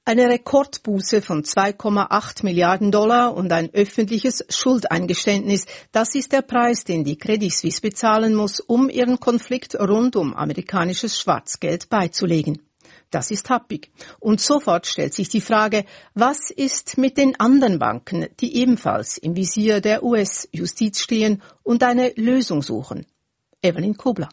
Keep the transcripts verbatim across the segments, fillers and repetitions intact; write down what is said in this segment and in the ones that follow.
Eine Rekordbuße von zwei Komma acht Milliarden Dollar und ein öffentliches Schuldeingeständnis, das ist der Preis, den die Credit Suisse bezahlen muss, um ihren Konflikt rund um amerikanisches Schwarzgeld beizulegen. Das ist happig. Und sofort stellt sich die Frage, was ist mit den anderen Banken, die ebenfalls im Visier der U S-Justiz stehen und eine Lösung suchen? Evelyn Kobler.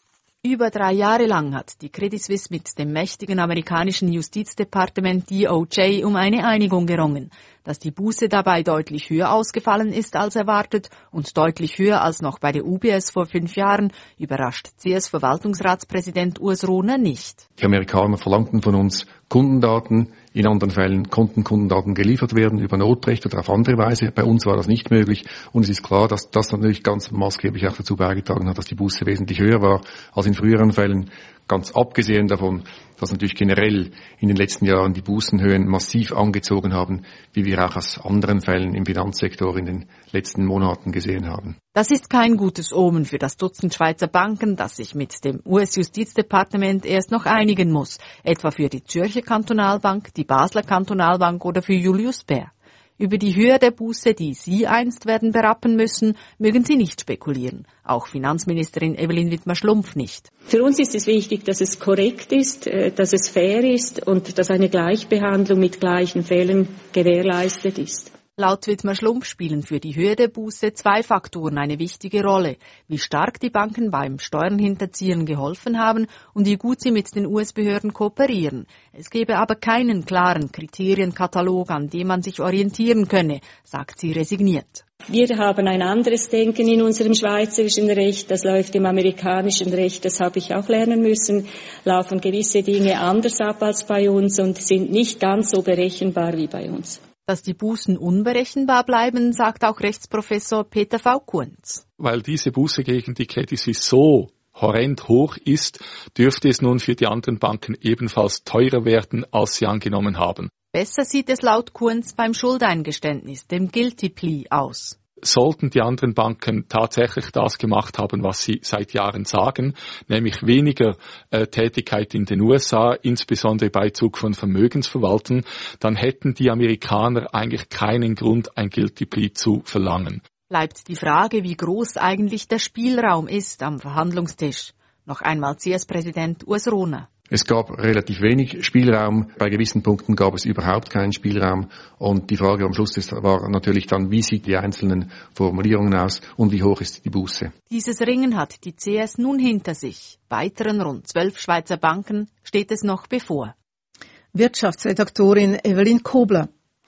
Über drei Jahre lang hat die Credit Suisse mit dem mächtigen amerikanischen Justizdepartement D O J um eine Einigung gerungen. Dass die Buße dabei deutlich höher ausgefallen ist als erwartet und deutlich höher als noch bei der U B S vor fünf Jahren, überrascht C S-Verwaltungsratspräsident Urs Rohner nicht. Die Amerikaner verlangten von uns Kundendaten. In anderen Fällen konnten Kundendaten geliefert werden über Notrecht oder auf andere Weise. Bei uns war das nicht möglich. Und es ist klar, dass das natürlich ganz maßgeblich auch dazu beigetragen hat, dass die Buße wesentlich höher war als in früheren Fällen. Ganz abgesehen davon, dass natürlich generell in den letzten Jahren die Bußenhöhen massiv angezogen haben, wie wir auch aus anderen Fällen im Finanzsektor in den letzten Monaten gesehen haben. Das ist kein gutes Omen für das Dutzend Schweizer Banken, das sich mit dem U S-Justizdepartement erst noch einigen muss, etwa für die Zürcher Kantonalbank, die Basler Kantonalbank oder für Julius Baer. Über die Höhe der Buße, die Sie einst werden berappen müssen, mögen Sie nicht spekulieren. Auch Finanzministerin Evelyn Widmer-Schlumpf nicht. Für uns ist es wichtig, dass es korrekt ist, dass es fair ist und dass eine Gleichbehandlung mit gleichen Fällen gewährleistet ist. Laut Widmer-Schlumpf spielen für die Höhe der Buße zwei Faktoren eine wichtige Rolle. Wie stark die Banken beim Steuernhinterziehen geholfen haben und wie gut sie mit den U S-Behörden kooperieren. Es gebe aber keinen klaren Kriterienkatalog, an dem man sich orientieren könne, sagt sie resigniert. Wir haben ein anderes Denken in unserem schweizerischen Recht, das läuft im amerikanischen Recht, das habe ich auch lernen müssen, laufen gewisse Dinge anders ab als bei uns und sind nicht ganz so berechenbar wie bei uns. Dass die Bußen unberechenbar bleiben, sagt auch Rechtsprofessor Peter V. Kunz. Weil diese Buße gegen die Credit Suisse so horrend hoch ist, dürfte es nun für die anderen Banken ebenfalls teurer werden, als sie angenommen haben. Besser sieht es laut Kunz beim Schuldeingeständnis, dem Guilty Plea, aus. Sollten die anderen Banken tatsächlich das gemacht haben, was sie seit Jahren sagen, nämlich weniger äh, Tätigkeit in den U S A, insbesondere Beizug von Vermögensverwaltern, dann hätten die Amerikaner eigentlich keinen Grund, ein Guilty Plea zu verlangen. Bleibt die Frage, wie groß eigentlich der Spielraum ist am Verhandlungstisch. Noch einmal C S-Präsident Urs Rohner. Es gab relativ wenig Spielraum. Bei gewissen Punkten gab es überhaupt keinen Spielraum. Und die Frage am Schluss war natürlich dann, wie sieht die einzelnen Formulierungen aus und wie hoch ist die Buße. Dieses Ringen hat die C S nun hinter sich. Weiteren rund zwölf Schweizer Banken steht es noch bevor. Wirtschaftsredaktorin Evelyn Kobler.